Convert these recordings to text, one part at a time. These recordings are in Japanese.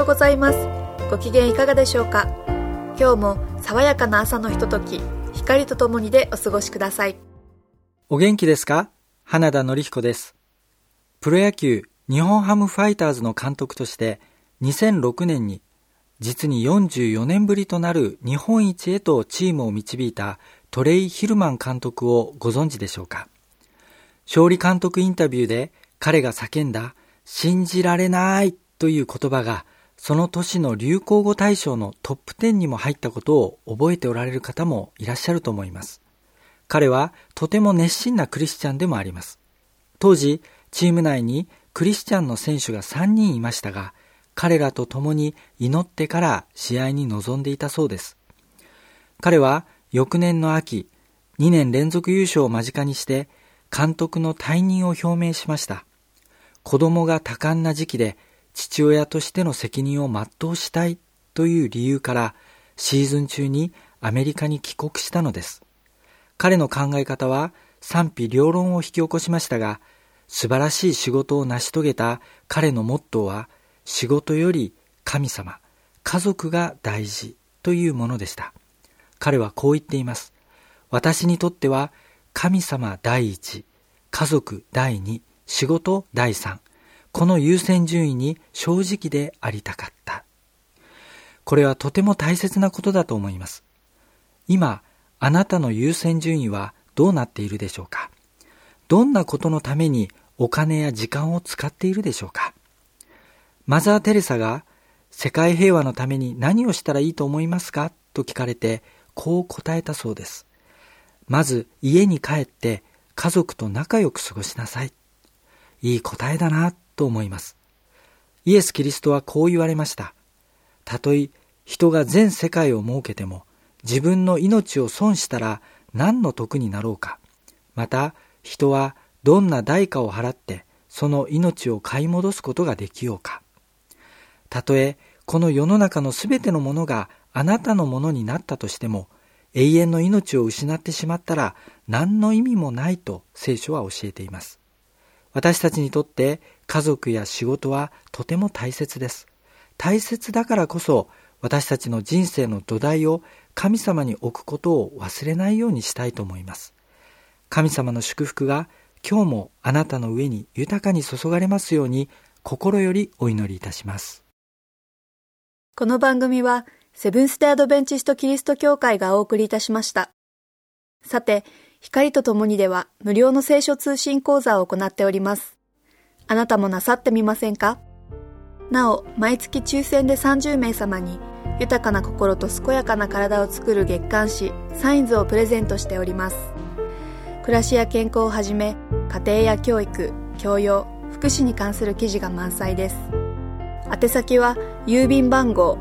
ございます。ご機嫌いかがでしょうか。今日も爽やかな朝のひととき、光とともにでお過ごしください。 お元気ですか？花田典彦です。プロ野球日本ハムファイターズの監督として2006年に実に44年ぶりとなる日本一へとチームを導いたトレイ・ヒルマン監督をご存知でしょうか。勝利監督インタビューで彼が叫んだ信じられないという言葉がその年の流行語大賞のトップ10にも入ったことを覚えておられる方もいらっしゃると思います。彼はとても熱心なクリスチャンでもあります。当時チーム内にクリスチャンの選手が3人いましたが、彼らと共に祈ってから試合に臨んでいたそうです。彼は翌年の秋、2年連続優勝を間近にして監督の退任を表明しました。子供が多感な時期で父親としての責任を全うしたいという理由からシーズン中にアメリカに帰国したのです。彼の考え方は賛否両論を引き起こしましたが、素晴らしい仕事を成し遂げた彼のモットーは仕事より神様、家族が大事というものでした。彼はこう言っています。私にとっては神様第一、家族第二、仕事第三、この優先順位に正直でありたかった。これはとても大切なことだと思います。今、あなたの優先順位はどうなっているでしょうか。どんなことのためにお金や時間を使っているでしょうか。マザー・テレサが世界平和のために何をしたらいいと思いますかと聞かれてこう答えたそうです。まず家に帰って家族と仲良く過ごしなさい。いい答えだなと思います。イエス・キリストはこう言われました。たとえ人が全世界を設けても自分の命を損したら何の得になろうか。また人はどんな代価を払ってその命を買い戻すことができようか。たとえこの世の中のすべてのものがあなたのものになったとしても、永遠の命を失ってしまったら何の意味もないと聖書は教えています。私たちにとって家族や仕事はとても大切です。大切だからこそ私たちの人生の土台を神様に置くことを忘れないようにしたいと思います。神様の祝福が今日もあなたの上に豊かに注がれますように心よりお祈りいたします。 この番組はセブンステアドベンチストキリスト教会がお送りいたしました。さて、光とともにでは無料の聖書通信講座を行っております。あなたもなさってみませんか？なお、毎月抽選で30名様に豊かな心と健やかな体を作る月刊誌サインズをプレゼントしております。暮らしや健康をはじめ、家庭や教育、教養、福祉に関する記事が満載です。宛先は郵便番号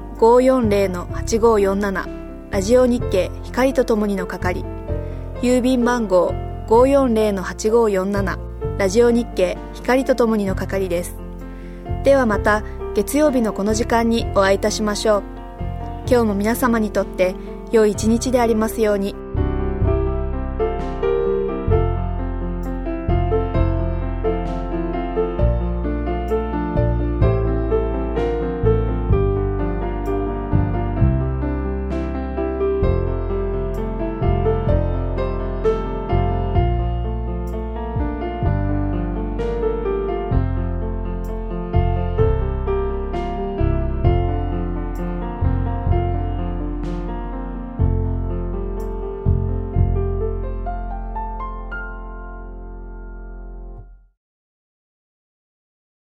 540-8547 ラジオ日経光とともにの係、郵便番号 540-8547 ラジオ日経光とともにの係です。ではまた月曜日のこの時間にお会いいたしましょう。今日も皆様にとって良い一日でありますように。